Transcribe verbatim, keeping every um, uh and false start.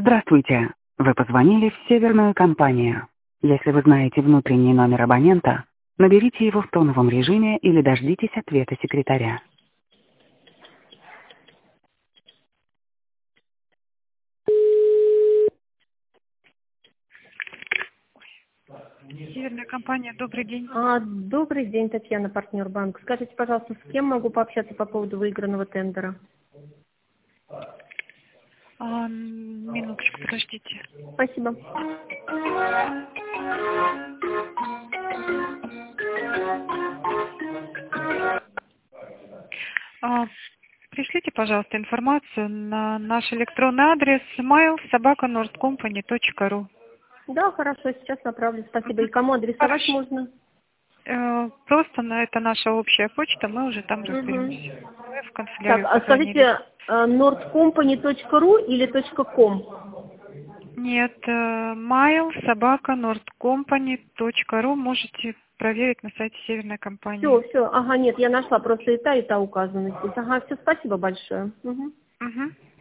Здравствуйте. Вы позвонили в Северную компанию. Если вы знаете внутренний номер абонента, наберите его в тоновом режиме или дождитесь ответа секретаря. Северная компания, добрый день. А, добрый день, Татьяна, партнер банк. Скажите, пожалуйста, с кем могу пообщаться по поводу выигранного тендера? А, минуточку, подождите. Спасибо. А, пришлите, пожалуйста, информацию на наш электронный адрес mail собака nordcompany точка ру. Да, хорошо, сейчас направлю. Спасибо. И кому адресовать Хорошо. можно? Э, Просто на это наша общая почта, мы уже там Угу. разберемся. Вы в Так, канцелярию а позвонили. скажите, nordcompany точка ру или .com? Нет, э, mail собака nordcompany точка ру, можете проверить на сайте Северной компании. Все, все. Ага, нет, я нашла. Просто и та, и та указана здесь. Ага, все, спасибо большое. Угу. Угу.